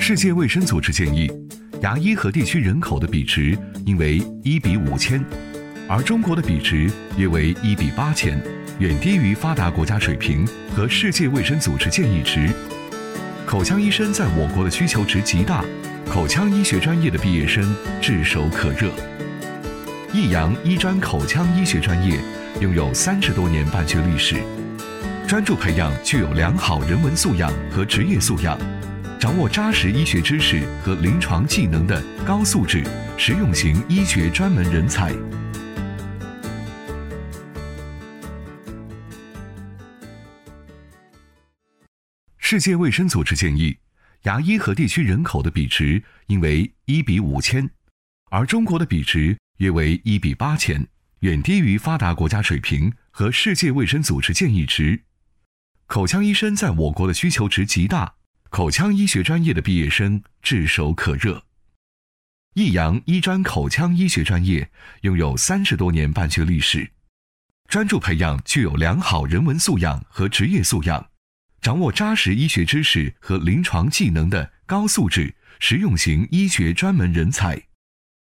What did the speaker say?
世界卫生组织建议，牙医和地区人口的比值应为1比5000，而中国的比值约为1比8000，远低于发达国家水平和世界卫生组织建议值。口腔医生在我国的需求值极大，口腔医学专业的毕业生炙手可热。益阳医专口腔医学专业拥有30多年办学历史，专注培养具有良好人文素养和职业素养，掌握扎实医学知识和临床技能的高素质实用型医学专门人才。世界卫生组织建议，牙医和地区人口的比值应为1比5000，而中国的比值约为1比8000，远低于发达国家水平和世界卫生组织建议值。口腔医生在我国的需求值极大，口腔医学专业的毕业生炙手可热。益阳医专口腔医学专业拥有30多年办学历史，专注培养具有良好人文素养和职业素养，掌握扎实医学知识和临床技能的高素质实用型医学专门人才。